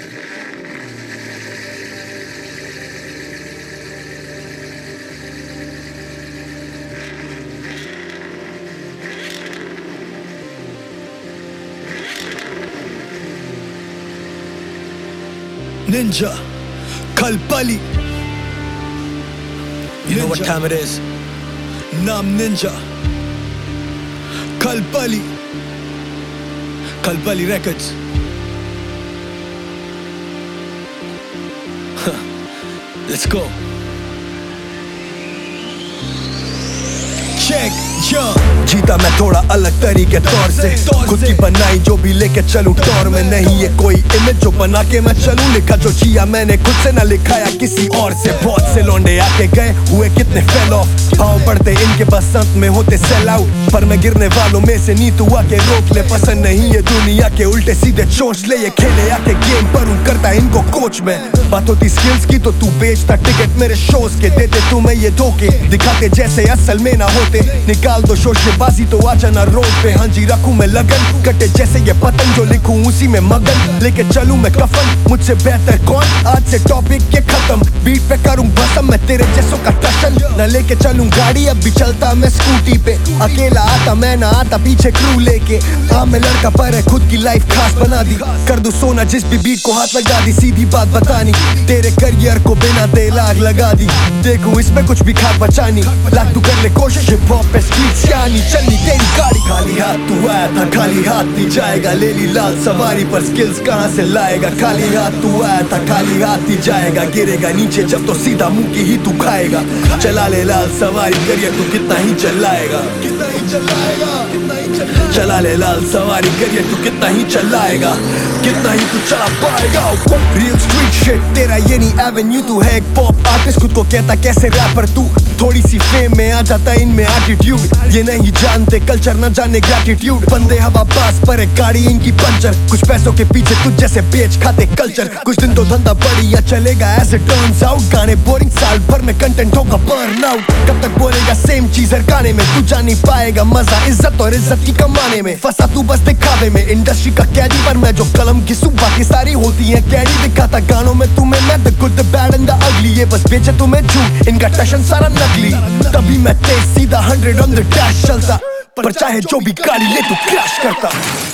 Ninja, Kalpali. You know what time it is? Naam Ninja, Kalpali, Kalpali Records. Let's go. Check, जीता मैं थोड़ा अलग तरीके तौर से, खुद की बनाई जो भी लेके चलूं टौर में। नहीं ये कोई इमेज जो बना के मैं चलूं, लिखा जो जिया मैंने खुद से ना लिखाया किसी और से। बहुत से लौंडे आके गए हुए कितने फेल ऑफ, पाँव पड़ते इनके बसंत में होते सेल आउट। पर मैं गिरने वालों में से नहीं, तू आके रोक ले। पसंद नहीं ये दुनिया के उल्टे सीधे चोंच ले। ये खेले आके गेम पर हूँ करता इनको कोच में। बात होती स्किल्स की तो तू बेचता टिकट मेरे शोज के, देते तुम्हें ये धोखे दिखाते जैसे असल में ना होते। निकाल दो शोशेबाजी तो आ जाना रोड पे। हाँ जी रखूं मैं लगन, कटे जैसे ये पतंग जो लिखूं उसी में मगन। लेके चलूं मैं कफन, मुझसे बेहतर कौन? आज से टॉपिक ये खत्म, बीट पे करूं भसम मैं तेरे जैसों का टशन। न लेके चलूं गाड़ी अब भी चलता मैं स्कूटी पे, अकेला आता मैं ना आता पीछे क्रू लेके। हाँ मैं लड़का पर है खुद की लाइफ खास बना दी, कर दूं सोना जिस भी बीट को हाथ लगा दी। सीधी बात बतानी तेरे करियर को बिना दे लाग लगा दी। देखूं इसमें कुछ भी खाक बचानी, लाख तू कर ले कोशिश हिप हॉप पे स्ट्रीट सियानी चलनी तेरी गाड़ी। खाली हाथ तू आया था खाली हाथ नहीं जाएगा, ले ली लाल सवारी पर स्किल्स कहाँ से लाएगा। खाली हाथ तू आया था खाली हाथ नहीं जाएगा, गिरेगा नीचे जब तो सीधा मुंह की ही तू खाएगा। चला ले लाल सवारी करिए तू कितना ही चलाएगा, कितना ही चलाएगा, कितना ही चलाएगा। चला ले लाल सवारी करिए तू कितना ही चलाएगा, कितना ही तू चला पाएगा। रियल स्ट्रीट शिट तेरा ये नहीं एवेन्यू, तू है एक पॉप आर्टिस्ट खुद को कहता कैसे रैपर तू। थोड़ी सी फेम में आ जाता इनमें एटीट्यूड, ये नहीं जानते कल्चर ना जाने ग्रेटिट्यूड। बंदे हवा पास पर है गाड़ी इनकी पंचर, कुछ पैसों के पीछे तुझ जैसे बेच खाते कल्चर। कुछ दिन तो धंधा बढ़िया चलेगा एज इट टर्न्स आउट, गाने बोरिंग साल भर में कंटेंट होगा बर्न आउट। कब तक बोलेगा सेम चीज हर गाने में, तू जान नहीं पाएगा मजा इज्जत और इज्जत की कमाने में। फंसा तू बस दिखावे में इंडस्ट्री का कैदी, पर मैं जो कलम की सुबह की सारी होती है कैडी। दिखाता गानों में तुम्हें मैं the good the bad and the ugly, ये बस बेचे तुम्हें झूठ इनका टशन सारा नकली। तभी मैं तेज सीधा 100 ऑन द डैश चलता, पर चाहे जो भी गाड़ी ले तू क्रैश करता।